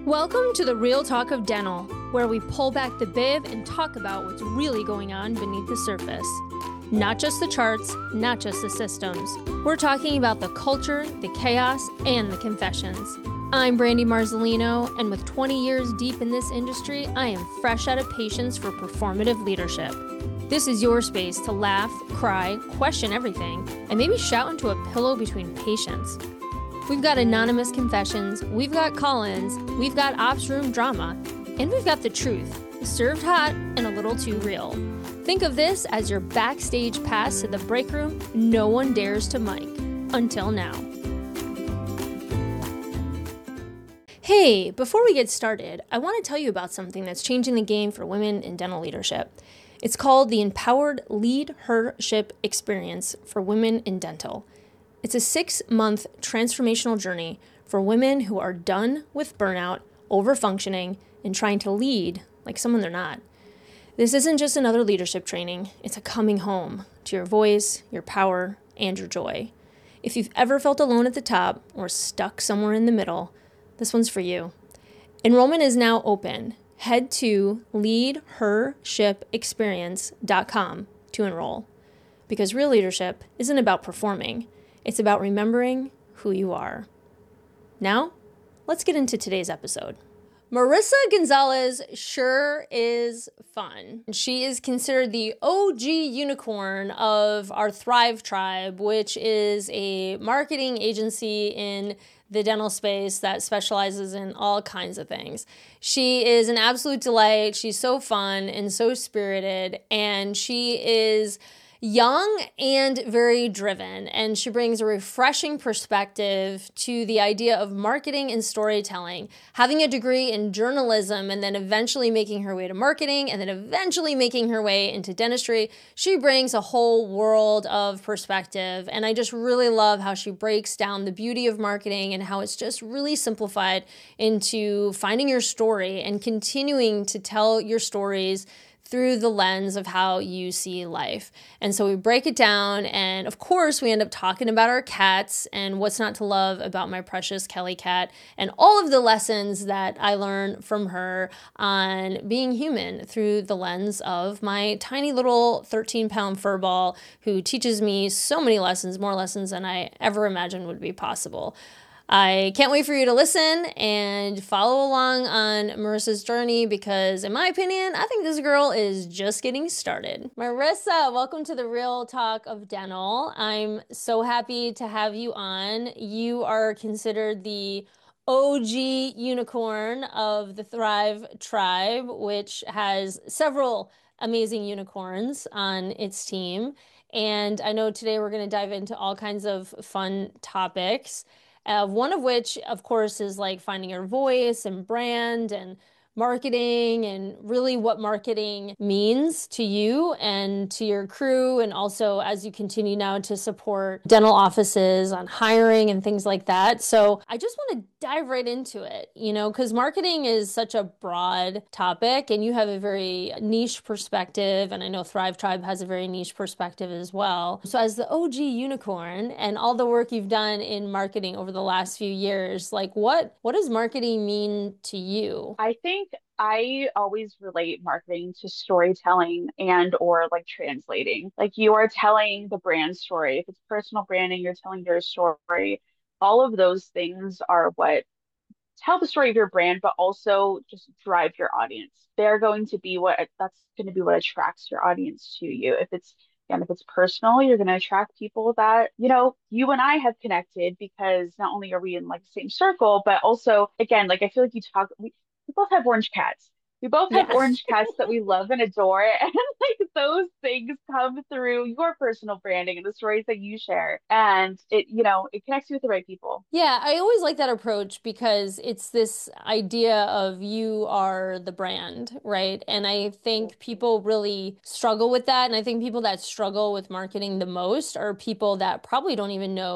Welcome to the Real Talk of Dental, where we pull back the bib and talk about what's really going on beneath the surface. Not just the charts, not just the systems. We're talking about the culture, the chaos, and the confessions. I'm Brandy Marzolino, and with 20 years deep in this industry, I am fresh out of patience for performative leadership. This is your space to laugh, cry, question everything, and maybe shout into a pillow between patients. We've got anonymous confessions, we've got call-ins, we've got ops room drama, and we've got the truth, served hot and a little too real. Think of this as your backstage pass to the break room no one dares to mic. Until now. Hey, before we get started, I want to tell you about something that's changing the game for women in dental leadership. It's called the Empowered Leadership Experience for Women in Dental. It's a 6-month transformational journey for women who are done with burnout, overfunctioning, and trying to lead like someone they're not. This isn't just another leadership training, it's a coming home to your voice, your power, and your joy. If you've ever felt alone at the top or stuck somewhere in the middle, this one's for you. Enrollment is now open. Head to leadhershipexperience.com to enroll. Because real leadership isn't about performing. It's about remembering who you are. Now, let's get into today's episode. Marissa Gonzalez sure is fun. She is considered the OG unicorn of our Thrive Tribe, which is a marketing agency in the dental space that specializes in all kinds of things. She is an absolute delight. She's so fun and so spirited, and she is young and very driven, and she brings a refreshing perspective to the idea of marketing and storytelling, having a degree in journalism and then eventually making her way to marketing and then eventually making her way into dentistry. She brings a whole world of perspective, and I just really love how she breaks down the beauty of marketing and how it's just really simplified into finding your story and continuing to tell your stories through the lens of how you see life. And so we break it down, and of course we end up talking about our cats and what's not to love about my precious Kelly cat and all of the lessons that I learned from her on being human through the lens of my tiny little 13-pound furball who teaches me so many lessons, more lessons than I ever imagined would be possible. I can't wait for you to listen and follow along on Marissa's journey because, in my opinion, I think this girl is just getting started. Marissa, welcome to the Real Talk of Dental. I'm so happy to have you on. You are considered the OG unicorn of the Thrive Tribe, which has several amazing unicorns on its team. And I know today we're going to dive into all kinds of fun topics. One of which, of course, is like finding your voice and brand and marketing and really what marketing means to you and to your crew. And also as you continue now to support dental offices on hiring and things like that. So I just want to dive right into it, because marketing is such a broad topic and you have a very niche perspective. And I know Thrive Tribe has a very niche perspective as well. So as the OG unicorn and all the work you've done in marketing over the last few years, like what does marketing mean to you? I think I always relate marketing to storytelling and or like translating. Like you are telling the brand story. If it's personal branding, you're telling your story. All of those things are what tell the story of your brand, but also just drive your audience. They're going to be that's going to be what attracts your audience to you. If it's personal, you're going to attract people that, you and I have connected because not only are we in like the same circle, but also, again, like I feel like we both have orange cats. We both have Yeah. orange cats that we love and adore. And like those things come through your personal branding and the stories that you share. And it connects you with the right people. Yeah, I always like that approach because it's this idea of you are the brand, right? And I think people really struggle with that. And I think people that struggle with marketing the most are people that probably don't even know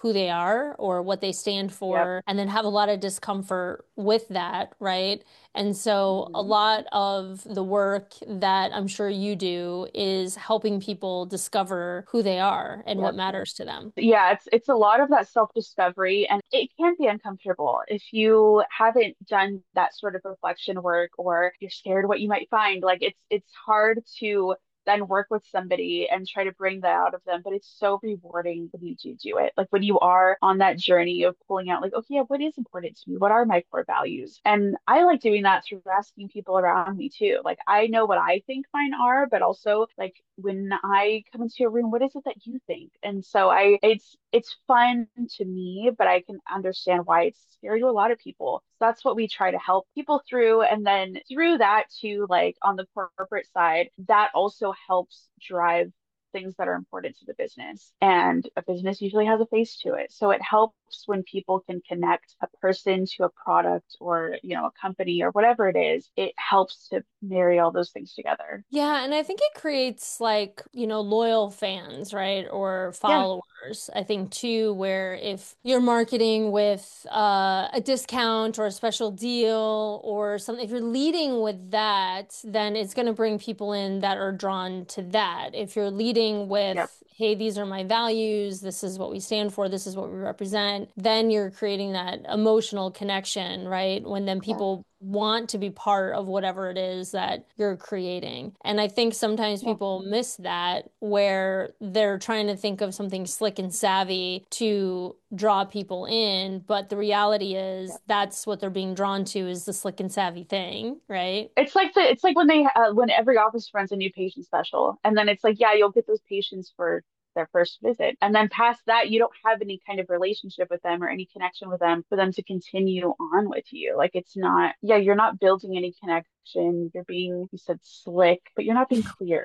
who they are or what they stand Yep. for, and then have a lot of discomfort with that, right? And so a Mhm. lot of the work that I'm sure you do is helping people discover who they are and what Yep. matters to them. Yeah, it's a lot of that self-discovery, and it can be uncomfortable if you haven't done that sort of reflection work, or you're scared what you might find. Like it's hard to then work with somebody and try to bring that out of them, but it's so rewarding when you do it. Like when you are on that journey of pulling out, like, okay, yeah, what is important to me? What are my core values? And I like doing that through asking people around me too. Like I know what I think mine are, but also like when I come into a room, what is it that you think? And so it's fun to me, but I can understand why it's scary to a lot of people. So that's what we try to help people through. And then through that too, like on the corporate side, that also helps drive things that are important to the business. And a business usually has a face to it. So it helps when people can connect a person to a product, or, a company or whatever it is. It helps to marry all those things together. Yeah, and I think it creates like, loyal fans, right? Or Yeah. followers. I think too, where if you're marketing with a discount or a special deal or something, if you're leading with that, then it's going to bring people in that are drawn to that. If you're leading Yep. with, hey, these are my values, this is what we stand for, this is what we represent, then you're creating that emotional connection, right? When then Yeah. people want to be part of whatever it is that you're creating. And I think sometimes Yeah. people miss that where they're trying to think of something slick and savvy to draw people in, but the reality Yeah. is that's what they're being drawn to is the slick and savvy thing, right? It's like when every office runs a new patient special, and then it's like, yeah, you'll get those patients for their first visit, and then past that you don't have any kind of relationship with them or any connection with them for them to continue on with you. Like it's not, yeah, you're not building any connection. You're being, you said slick, but you're not being clear.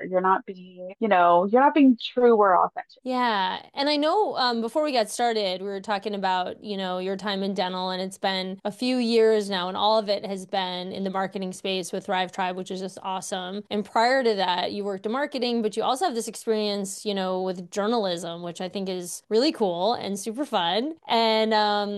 You're not being true or authentic. Yeah. And I know before we got started, we were talking about, your time in dental, and it's been a few years now, and all of it has been in the marketing space with Thrive Tribe, which is just awesome. And prior to that, you worked in marketing, but you also have this experience, with journalism, which I think is really cool and super fun. And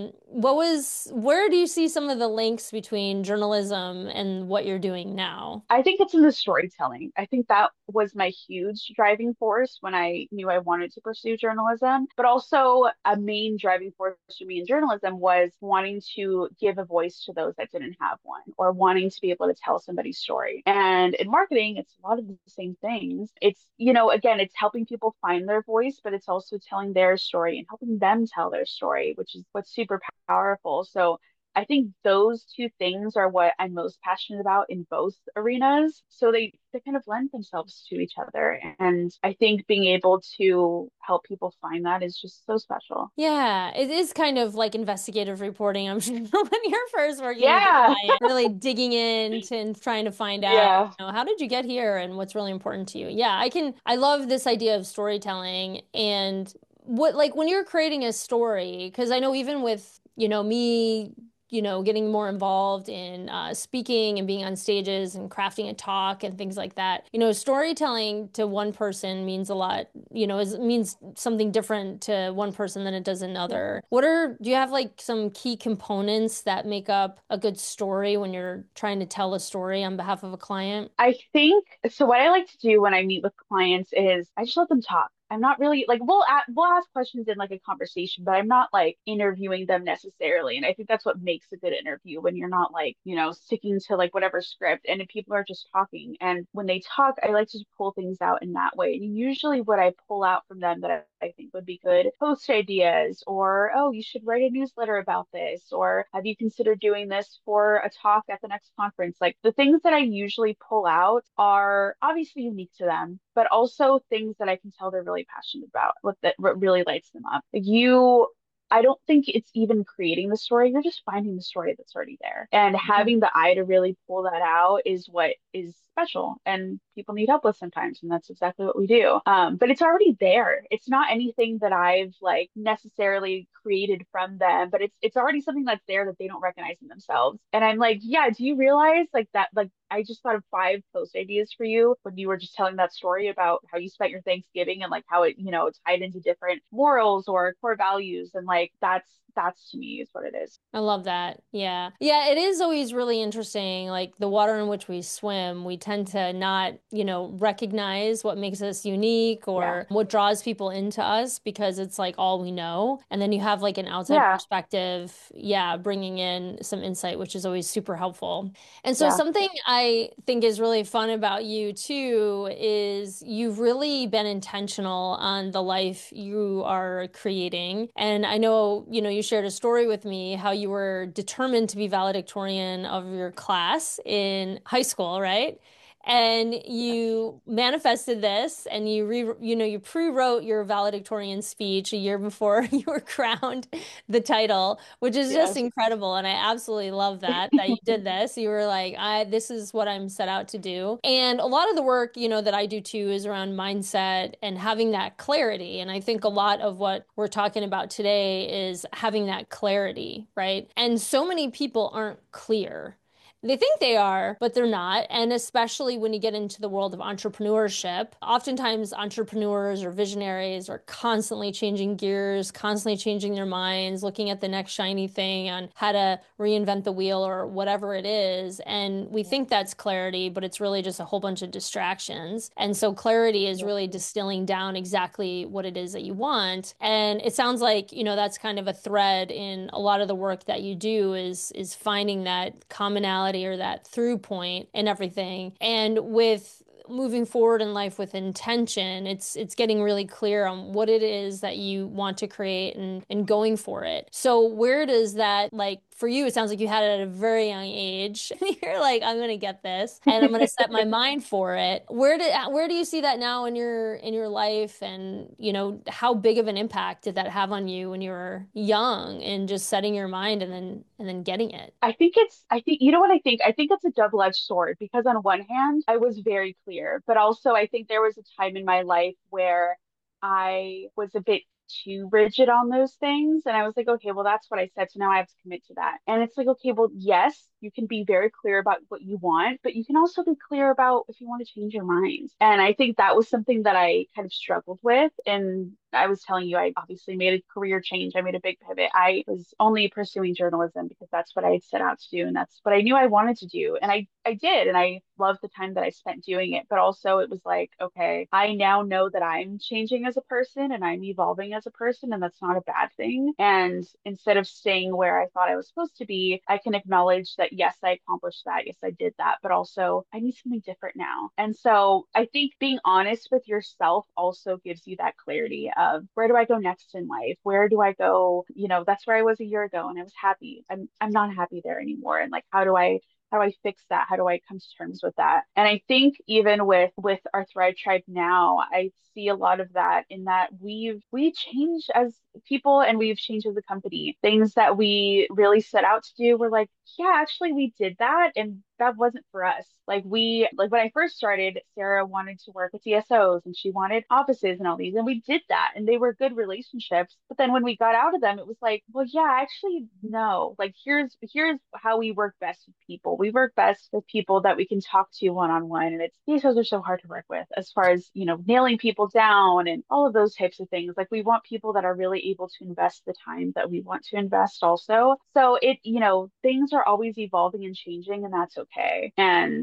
where do you see some of the links between journalism and what you're doing now? I think it's in the storytelling. I think that was my huge driving force when I knew I wanted to pursue journalism. But also, a main driving force for me in journalism was wanting to give a voice to those that didn't have one, or wanting to be able to tell somebody's story. And in marketing, it's a lot of the same things. Again, it's helping people find their voice, but it's also telling their story and helping them tell their story, which is what's super powerful. So I think those two things are what I'm most passionate about in both arenas. So they kind of lend themselves to each other. And I think being able to help people find that is just so special. Yeah, it is kind of like investigative reporting, I'm sure, when you're first working with a Yeah. client, really digging into and trying to find out, Yeah. how did you get here and what's really important to you? Yeah, I love this idea of storytelling and like when you're creating a story, because I know even with, me, getting more involved in speaking and being on stages and crafting a talk and things like that. Storytelling to one person means a lot, means something different to one person than it does Yeah. another. Do you have like some key components that make up a good story when you're trying to tell a story on behalf of a client? I think so. What I like to do when I meet with clients is I just let them talk. I'm not really like we'll ask questions in like a conversation, but I'm not like interviewing them necessarily. And I think that's what makes a good interview, when you're not like, sticking to like whatever script, and if people are just talking. And when they talk, I like to pull things out in that way. And usually what I pull out from them that I think would be good post ideas, or, oh, you should write a newsletter about this, or have you considered doing this for a talk at the next conference? Like the things that I usually pull out are obviously unique to them, but also things that I can tell they're really passionate about, what really lights them up. I don't think it's even creating the story. You're just finding the story that's already there. And having the eye to really pull that out is what is special. And people need help with sometimes. And that's exactly what we do. But it's already there. It's not anything that I've like necessarily created from them, but it's already something that's there that they don't recognize in themselves. And I'm like, yeah, do you realize like that, like I just thought of five post ideas for you when you were just telling that story about how you spent your Thanksgiving and like how it, tied into different morals or core values. And like that's to me is what it is. I love that. Yeah. Yeah, it is always really interesting. Like the water in which we swim, we tend to not, recognize what makes us unique Yeah. or what draws people into us because it's like all we know. And then you have like an outside Yeah. perspective, yeah, bringing in some insight, which is always super helpful. And so Yeah. something I think is really fun about you too is you've really been intentional on the life you are creating. And I know, you shared a story with me how you were determined to be valedictorian of your class in high school, right? And Yes. you manifested this and you pre-wrote your valedictorian speech a year before you were crowned the title, which is just Yes. incredible. And I absolutely love that you did this. You were like, this is what I'm set out to do. And a lot of the work, that I do too is around mindset and having that clarity. And I think a lot of what we're talking about today is having that clarity, right? And so many people aren't clear. They think they are, but they're not. And especially when you get into the world of entrepreneurship, oftentimes entrepreneurs or visionaries are constantly changing gears, constantly changing their minds, looking at the next shiny thing on how to reinvent the wheel or whatever it is. And we think that's clarity, but it's really just a whole bunch of distractions. And so clarity is Yeah. really distilling down exactly what it is that you want. And it sounds like, that's kind of a thread in a lot of the work that you do is finding that commonality or that through point in everything. And with moving forward in life with intention, it's getting really clear on what it is that you want to create and going for it. So where does that, like, for you, it sounds like you had it at a very young age. You're like, I'm gonna get this and I'm gonna set my mind for it. Where do you see that now in your life, and how big of an impact did that have on you when you were young and just setting your mind and then getting it? You know what I think? I think it's a double-edged sword because on one hand, I was very clear, but also I think there was a time in my life where I was a bit too rigid on those things. And I was like, okay, well, that's what I said. So now I have to commit to that. And it's like, okay, well, yes, you can be very clear about what you want, but you can also be clear about if you want to change your mind. And I think that was something that I kind of struggled with. And I was telling you, I obviously made a career change. I made a big pivot. I was only pursuing journalism because that's what I had set out to do. And that's what I knew I wanted to do. And I did. And I loved the time that I spent doing it. But also, it was like, okay, I now know that I'm changing as a person and I'm evolving as a person. And that's not a bad thing. And instead of staying where I thought I was supposed to be, I can acknowledge that, yes, I accomplished that. Yes, I did that. But also, I need something different now. And so I think being honest with yourself also gives you that clarity of where do I go next in life? Where do I go? That's where I was a year ago and I was happy. I'm not happy there anymore. And like, how do I fix that? How do I come to terms with that? And I think even with our Thrive Tribe now, I see a lot of that in that we changed as people and we've changed as a company. Things that we really set out to do, we're like, yeah, actually we did that and that wasn't for us. Like when I first started, Sarah wanted to work with CSOs and she wanted offices and all these, and we did that, and they were good relationships. But then when we got out of them, it was like, well, yeah, actually, no. Like here's how we work best with people. We work best with people that we can talk to one on one, and it's CSOs are so hard to work with as far as nailing people down and all of those types of things. Like we want people that are really able to invest the time that we want to invest also. So things are always evolving and changing, and that's okay. And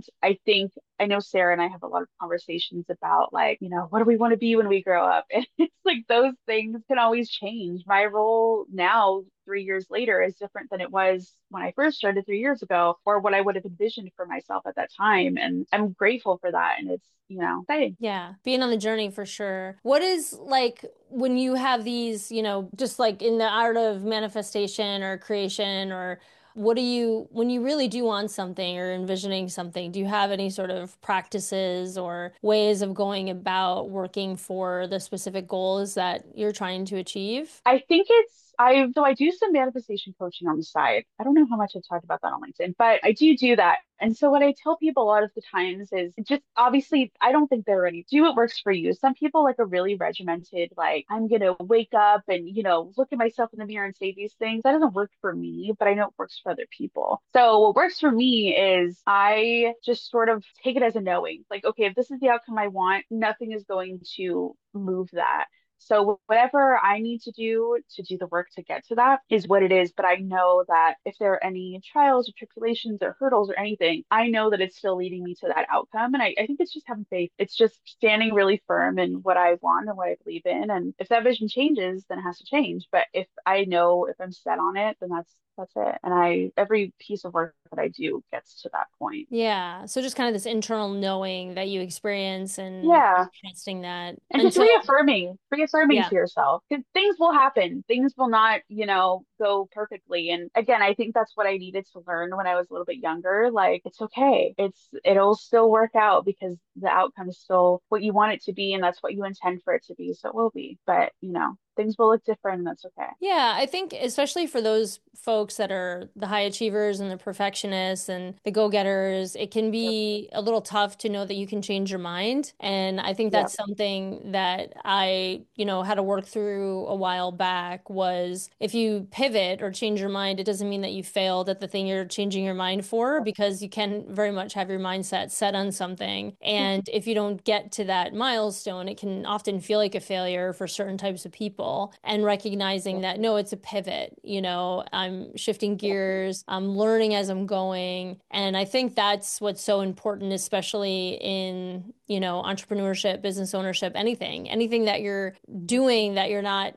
I know Sarah and I have a lot of conversations about like, what do we want to be when we grow up? And it's like those things can always change. My role now, 3 years later, is different than it was when I first started 3 years ago, or what I would have envisioned for myself at that time. And I'm grateful for that. And it's, exciting. Yeah, being on the journey for sure. What is like when you have these, just like in the art of manifestation or creation, or what do you, when you really do want something or envisioning something, do you have any sort of practices or ways of going about working for the specific goals that you're trying to achieve? I think it's I do some manifestation coaching on the side. I don't know how much I've talked about that on LinkedIn, but I do that. And so what I tell people a lot of the times is just obviously I don't think they're ready. Do what works for you. Some people like a really regimented, like I'm gonna wake up and, look at myself in the mirror and say these things. That doesn't work for me, but I know it works for other people. So what works for me is I just sort of take it as a knowing. Like, okay, if this is the outcome I want, nothing is going to move that. So whatever I need to do the work to get to that is what it is. But I know that if there are any trials or tribulations or hurdles or anything, I know that it's still leading me to that outcome. And I think it's just having faith. It's just standing really firm in what I want and what I believe in. And if that vision changes, then it has to change. But if I know if I'm set on it, then that's it. And every piece of work that I do gets to that point. Yeah. So just kind of this internal knowing that you experience and Yeah. trusting that And just until, reaffirming yeah. to yourself because things will happen. Things will not, go perfectly. And again, I think that's what I needed to learn when I was a little bit younger. Like, it's okay. It'll still work out because the outcome is still what you want it to be, and that's what you intend for it to be. So it will be. But, things will look different, and that's okay. Yeah, I think especially for those folks that are the high achievers and the perfectionists and the go-getters, it can Yep. be a little tough to know that you can change your mind. And I think that's Yep. something that I, had to work through a while back was if you pivot or change your mind, it doesn't mean that you failed at the thing you're changing your mind for Yep. because you can very much have your mindset set on something. And if you don't get to that milestone, it can often feel like a failure for certain types of people. And recognizing Yep. that no, it's a pivot, I'm shifting Yep. gears, I'm learning as I'm going. And I think that's what's so important, especially in, entrepreneurship, business ownership, anything that you're doing that you're not,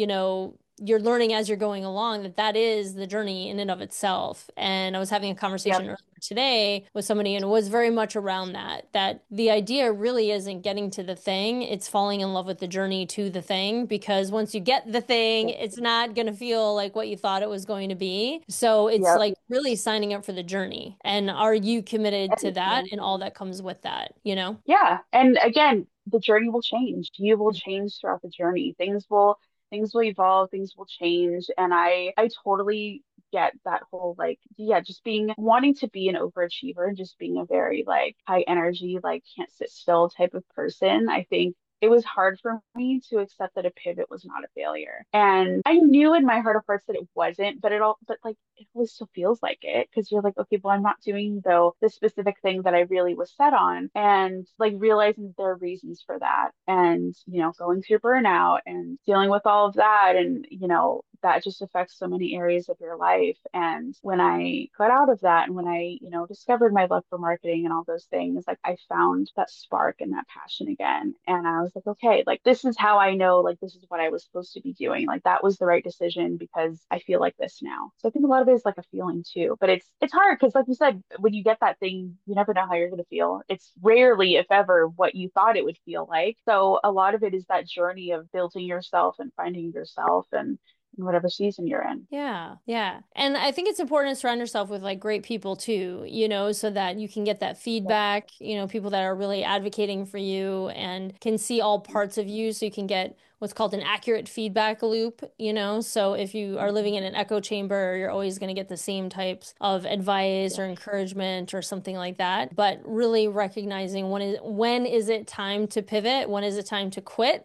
you're learning as you're going along, that is the journey in and of itself. And I was having a conversation Yep. earlier today with somebody, and it was very much around that the idea really isn't getting to the thing, it's falling in love with the journey to the thing, because once you get the thing, Yep. it's not going to feel like what you thought it was going to be. So it's Yep. like really signing up for the journey. And are you committed to And that and all that comes with that, you know? yeah, and again, the journey will change. You will change throughout the journey. Things will evolve, things will change, and I totally get that whole like yeah, just being wanting to be an overachiever and just being a very like high energy, like can't sit still type of person. I think it was hard for me to accept that a pivot was not a failure. And I knew in my heart of hearts that it wasn't, but like it always still feels like it because you're like, okay, well, I'm not doing though the specific thing that I really was set on. And like realizing that there are reasons for that and, going through burnout and dealing with all of that. And, that just affects so many areas of your life. And when I got out of that and when I, discovered my love for marketing and all those things, like I found that spark and that passion again. And I was like, okay, like this is how I know, like this is what I was supposed to be doing. Like that was the right decision because I feel like this now. So I think a lot of it is like a feeling too, but it's hard because like you said, when you get that thing, you never know how you're going to feel. It's rarely, if ever, what you thought it would feel like. So a lot of it is that journey of building yourself and finding yourself and in whatever season you're in. Yeah, yeah. And I think it's important to surround yourself with like great people too, so that you can get that Yep. feedback, people that are really advocating for you and can see all parts of you so you can get what's called an accurate feedback loop, So if you are living in an echo chamber, you're always going to get the same types of advice Yep. or encouragement or something like that. But really recognizing when is it time to pivot? When is it time to quit?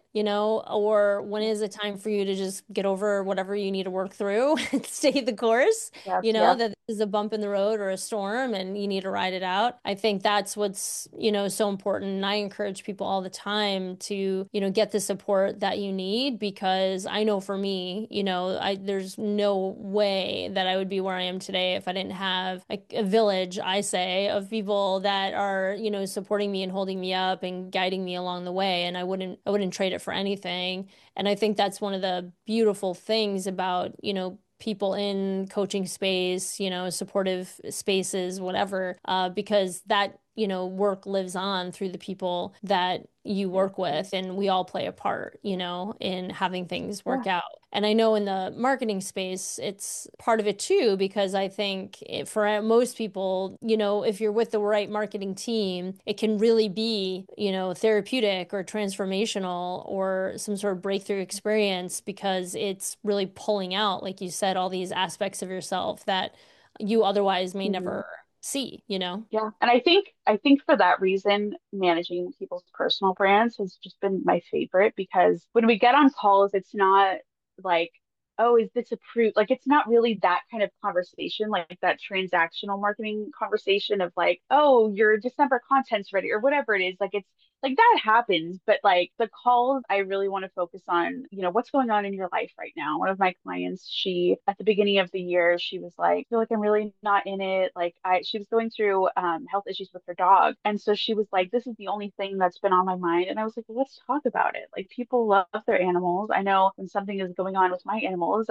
Or when is it time for you to just get over whatever you need to work through and stay the course, Yep. Yep. that this is a bump in the road or a storm and you need to ride it out. I think that's what's, so important. And I encourage people all the time to, get the support that you need because I know for me, there's no way that I would be where I am today if I didn't have a village, I say, of people that are, supporting me and holding me up and guiding me along the way. And I wouldn't trade it for anything. And I think that's one of the beautiful things about, people in coaching space, supportive spaces, whatever, because that work lives on through the people that you work with, and we all play a part, in having things Yeah. work out. And I know in the marketing space, it's part of it too, because I think for most people, if you're with the right marketing team, it can really be, therapeutic or transformational or some sort of breakthrough experience because it's really pulling out, like you said, all these aspects of yourself that you otherwise may Mhm. never see. Yeah. And I think for that reason, managing people's personal brands has just been my favorite because when we get on calls, it's not like, oh, is this approved? Like it's not really that kind of conversation, like that transactional marketing conversation of like, oh, your December content's ready or whatever it is. Like it's like that happens, but like the calls, I really want to focus on, what's going on in your life right now. One of my clients, she at the beginning of the year, she was like, I feel like I'm really not in it. Like she was going through health issues with her dog. And so she was like, this is the only thing that's been on my mind. And I was like, well, let's talk about it. Like people love their animals. I know when something is going on with my animals,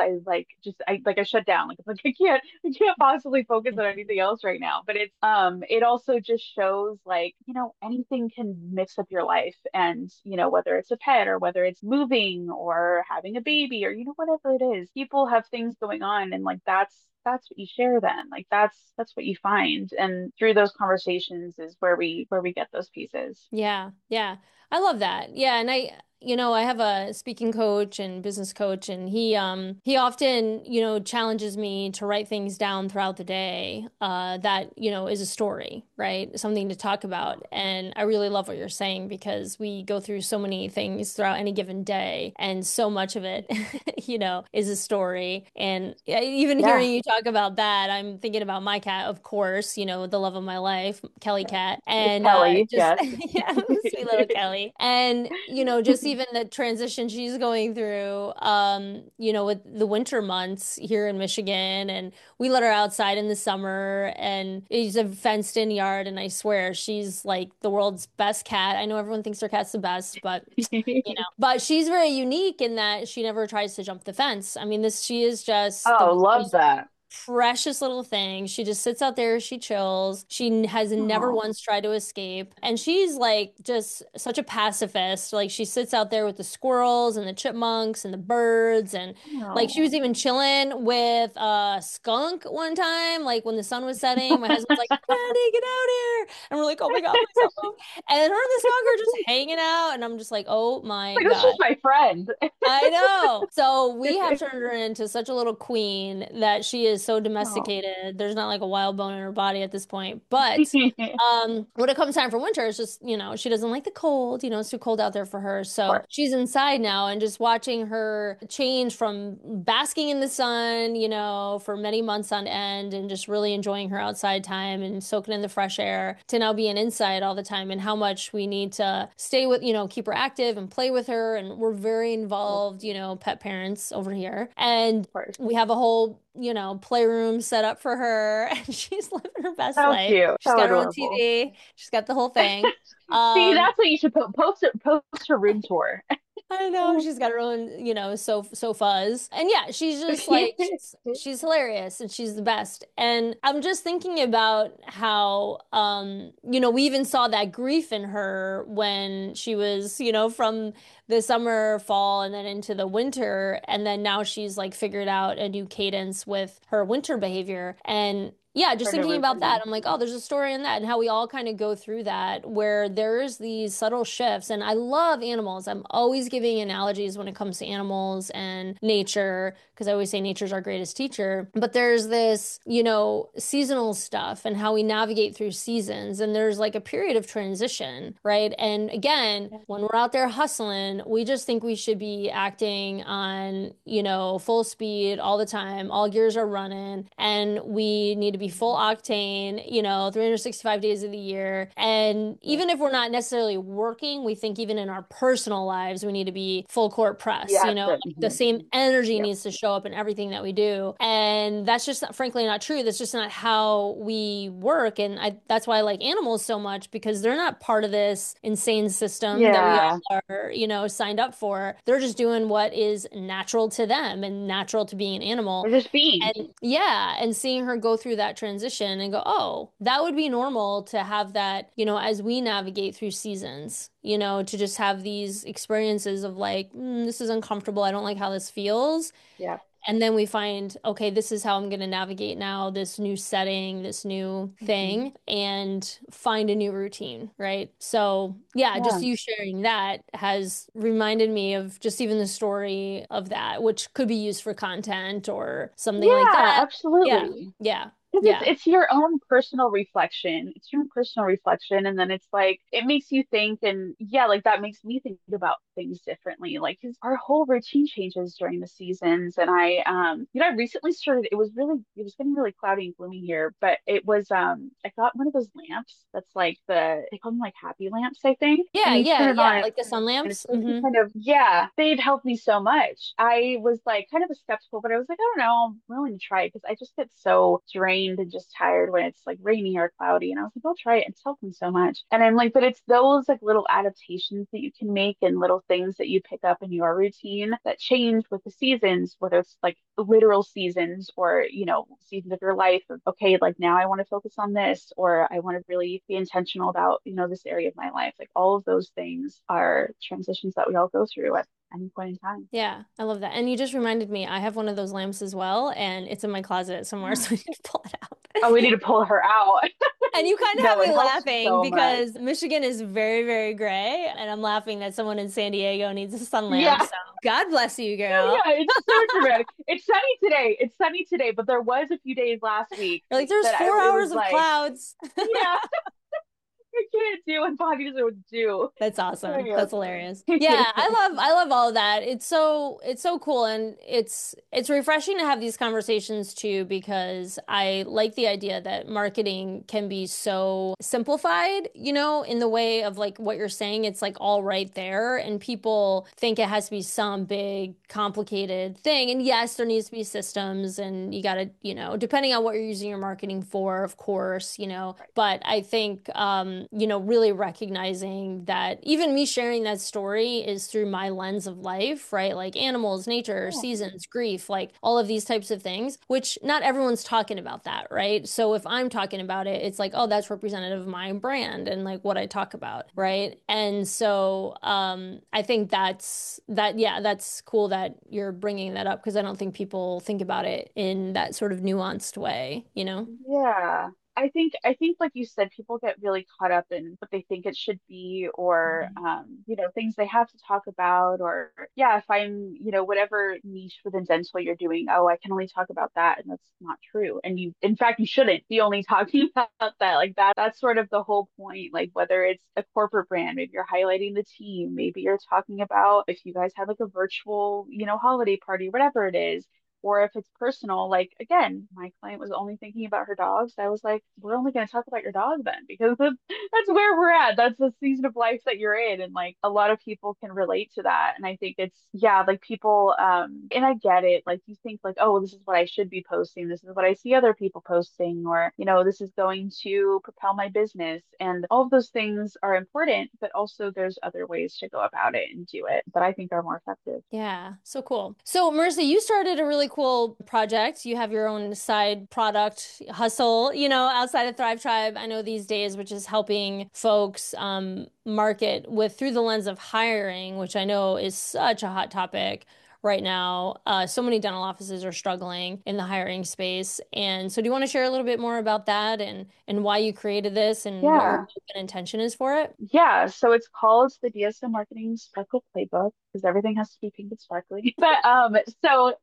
I shut down. Like, it's like I can't possibly focus on anything else right now. But it also just shows like, anything can mix up your life. And, whether it's a pet or whether it's moving or having a baby or, whatever it is, people have things going on. And like, that's what you share then. Like that's what you find. And through those conversations is where we get those pieces. Yeah, yeah. I love that. Yeah, and I have a speaking coach and business coach, and he often, challenges me to write things down throughout the day, that, is a story, right? Something to talk about. And I really love what you're saying because we go through so many things throughout any given day, and so much of it, is a story. And even Yeah. hearing you talk about that, I'm thinking about my cat, of course, the love of my life, Kelly Cat, It's and Kelly, just yes. yeah, sweet little Kelly. And just even the transition she's going through, with the winter months here in Michigan, and we let her outside in the summer, and it's a fenced in yard, and I swear she's like the world's best cat. I know everyone thinks their cat's the best, but but she's very unique in that she never tries to jump the fence. I mean, she is just the Oh, love most that. precious little thing. She just sits out there, she chills. She has never Oh, once tried to escape. And she's like just such a pacifist. Like she sits out there with the squirrels and the chipmunks and the birds. And like she was no. even chilling with a skunk one time, like when the sun was setting. My husband's like, Maddie, get out here. And we're like, oh my God, please don't move. And her and the skunk are just hanging out. And I'm just like, oh my Like that's God. just my friend. I know. So we have turned her into such a little queen that she is so Oh. domesticated. There's not like a wild bone in her body at this point. But when it comes time for winter, it's just, she doesn't like the cold. It's too cold out there for her. Of So course. she's inside now and just watching her change from basking in the sun, for many months on end and just really enjoying her outside time and soaking in the fresh air to now being inside all the time and how much we need to stay with, keep her active and play with her. And we're very Of involved, pet parents over here. And course. we have a whole, playroom set up for her and she's living her best So life. cute. She's So got her own adorable. TV. She's got the whole thing. See, Um, that's what you should post her room tour. I know she's got her own, so fuzz. And yeah, she's just like she's hilarious and she's the best. And I'm just thinking about how we even saw that grief in her when she was, from the summer, fall, and then into the winter. And then now she's like figured out a new cadence with her winter behavior. And yeah, just Her new thinking about that, routine. I'm like, oh, there's a story in that, and how we all kind of go through that, where there's these subtle shifts. And I love animals. I'm always giving analogies when it comes to animals and nature, because I always say nature's our greatest teacher. But there's this, seasonal stuff and how we navigate through seasons. And there's like a period of transition, right? And again, when we're out there hustling, we just think we should be acting on, full speed all the time. All gears are running, and we need to be full octane, 365 days of the year. And even if we're not necessarily working, we think even in our personal lives, we need to be full court press, Yes. like the same energy Yep. needs to show up in everything that we do. And that's just frankly not true. That's just not how we work. And that's why I like animals so much because they're not part of this insane system that we Yeah. all are, signed up for. They're just doing what is natural to them and natural to being an animal. They're just being. And yeah, and seeing her go through that that transition and go, oh, that would be normal to have that, as we navigate through seasons, to just have these experiences of like, this is uncomfortable. I don't like how this feels. Yeah. And then we find, okay, this is how I'm going to navigate now, this new setting, this new Hmm. thing, and find a new routine, right? So, yeah, just Yeah. you sharing that has reminded me of just even the story of that, which could be used for content or something like Yeah, that. Yeah, absolutely. yeah, Because yeah. it's your own personal reflection. It's your own personal reflection. And then it's like, it makes you think. And yeah, like that makes me think about things differently. Like, because our whole routine changes during the seasons. And I recently started, it was getting really cloudy and gloomy here, but I got one of those lamps that's like they call them like happy lamps, I think. Yeah, And you yeah, turn it yeah, on like the sun and it's lamps. supposed to kind of, yeah, they've helped me so much. I was like kind of a skeptical, but I was like, I don't know, I'm willing to try it because I just get so drained and just tired when it's like rainy or cloudy. And I was like, I'll try it. It's helped me so much. And I'm like, but it's those like little adaptations that you can make and little things that you pick up in your routine that change with the seasons, whether it's like literal seasons or, seasons of your life of, okay, like now I want to focus on this, or I want to really be intentional about, this area of my life. Like all of those things are transitions that we all go through at any point in time. Yeah, I love that. And you just reminded me, I have one of those lamps as well, and it's in my closet somewhere, so I need to pull it out. Oh, we need to pull her out. And you kind of have No, it me helps laughing so much. because Michigan is very, very gray, and I'm laughing that someone in San Diego needs a sun lamp. Yeah. So God bless you, girl. Yeah, it's so dramatic. It's sunny today. It's sunny today, but there was a few days last week You're like, there's that four it was hours of like, clouds. yeah, I can't do what bodies would do. That's Oh, awesome. yeah. That's hilarious. Yeah, I love all of that. It's so cool and it's refreshing to have these conversations too because I like the idea that marketing can be so simplified, in the way of like what you're saying, it's like all right there and people think it has to be some big complicated thing. And yes, there needs to be systems and you got to, depending on what you're using your marketing for, of course, Right. but I think really recognizing that even me sharing that story is through my lens of life, right? Like animals, nature, Yeah. seasons, grief, like all of these types of things, which not everyone's talking about that, right? So if I'm talking about it, it's like, oh, that's representative of my brand and like what I talk about, right? And so I think yeah, that's cool that you're bringing that up because I don't think people think about it in that sort of nuanced way. Yeah. I think like you said, people get really caught up in what they think it should be or Mhm. things they have to talk about or yeah, if I'm, whatever niche within dental you're doing, oh, I can only talk about that and that's not true. And you in fact you shouldn't be only talking about that. Like that's sort of the whole point. Like whether it's a corporate brand, maybe you're highlighting the team, maybe you're talking about if you guys have like a virtual, holiday party, whatever it is or if it's personal, like again, my client was only thinking about her dogs. I was like, we're only going to talk about your dog then, because that's where we're at. That's the season of life that you're in. And like a lot of people can relate to that. And I think yeah, like people, and I get it. Like you think like, oh, well, this is what I should be posting. This is what I see other people posting, or, this is going to propel my business. And all of those things are important, but also there's other ways to go about it and do it that I think are more effective. Yeah, so cool. So, Marissa, you started a really cool project. You have your own side product hustle, outside of Thrive Tribe. I know these days, which is helping folks market with through the lens of hiring, which I know is such a hot topic right now. So many dental offices are struggling in the hiring space. And so, do you want to share a little bit more about that and why you created this and what your Yeah. hope and intention is for it? Yeah, so it's called the DSO Marketing Sparkle Playbook because everything has to be pink and sparkly. But so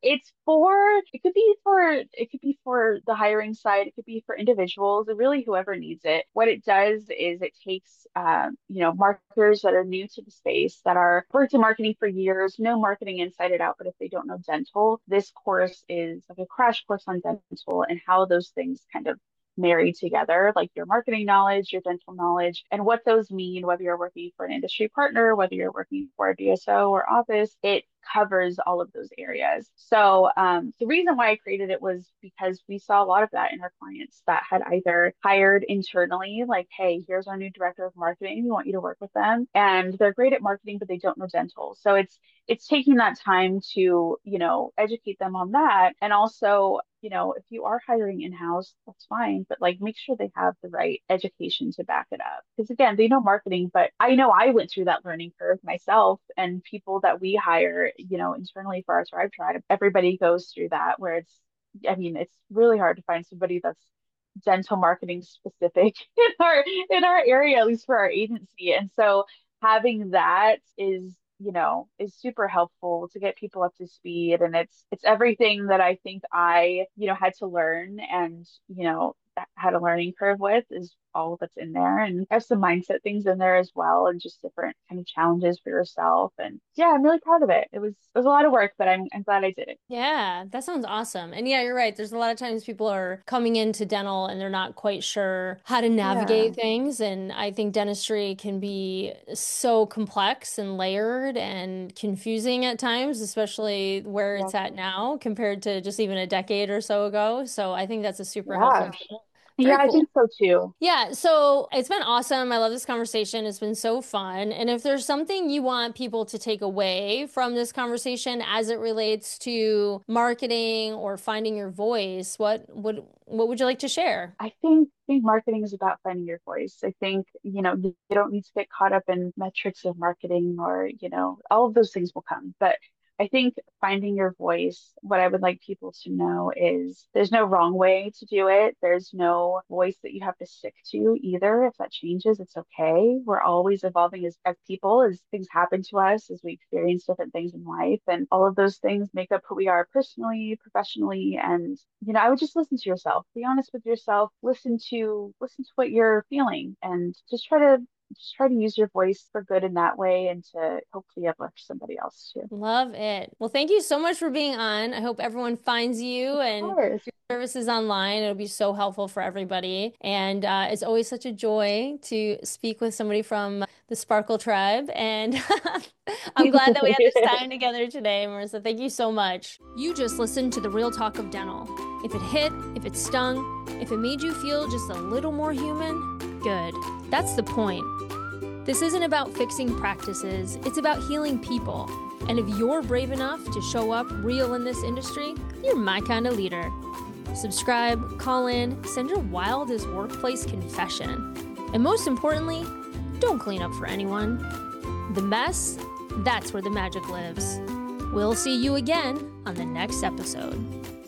it could be for the hiring side, it could be for individuals, really whoever needs it. What it does is it takes marketers that are new to the space that are worked in marketing for years, know marketing inside and out, but if they don't know dental, this course is like a crash course on dental and how those things kind of married together, like your marketing knowledge, your dental knowledge, and what those mean, whether you're working for an industry partner, whether you're working for a DSO or office, it covers all of those areas. So the reason why I created it was because we saw a lot of that in our clients that had either hired internally, like, hey, here's our new director of marketing, we want you to work with them. And they're great at marketing, but they don't know dental. So it's taking that time to, educate them on that. And also if you are hiring in-house, that's fine, but like make sure they have the right education to back it up. Because again, they know marketing, but I know I went through that learning curve myself, and people that we hire, internally for our Thrive Tribe, everybody goes through that where it's really hard to find somebody that's dental marketing specific in our area, at least for our agency. And so having that is super helpful to get people up to speed. And it's everything that I think I, had to learn and, had a learning curve with is all that's in there. And I have some mindset things in there as well, and just different kind of challenges for yourself. And yeah, I'm really proud of it. It was a lot of work, but I'm glad I did it. Yeah, that sounds awesome. And yeah, you're right. There's a lot of times people are coming into dental and they're not quite sure how to Yeah. navigate things. And I think dentistry can be so complex and layered and confusing at times, especially where Yeah. it's at now compared to just even a decade or so ago. So I think that's a super helpful Yeah. tool. Yeah, Very I cool. think so too. Yeah, so it's been awesome. I love this conversation. It's been so fun. And if there's something you want people to take away from this conversation as it relates to marketing or finding your voice, what would you like to share? I think marketing is about finding your voice. I think, you don't need to get caught up in metrics of marketing or, all of those things will come. But I think finding your voice, what I would like people to know is there's no wrong way to do it. There's no voice that you have to stick to either. If that changes, it's okay. We're always evolving as people, as things happen to us, as we experience different things in life. And all of those things make up who we are personally, professionally. And, I would just listen to yourself, be honest with yourself, listen to what you're feeling, and just try to use your voice for good in that way, and to hopefully uplift somebody else too. Love it. Well, thank you so much for being on. I hope everyone finds you Of and course. your services online. It'll be so helpful for everybody. And it's always such a joy to speak with somebody from the Sparkle Tribe. And I'm glad that we had this time together today, Marissa. Thank you so much. You just listened to the Real Talk of Dental. If it hit, if it stung, if it made you feel just a little more human, good. That's the point. This isn't about fixing practices, it's about healing people. And if you're brave enough to show up real in this industry, you're my kind of leader. Subscribe, call in, send your wildest workplace confession. And most importantly, don't clean up for anyone. The mess, that's where the magic lives. We'll see you again on the next episode.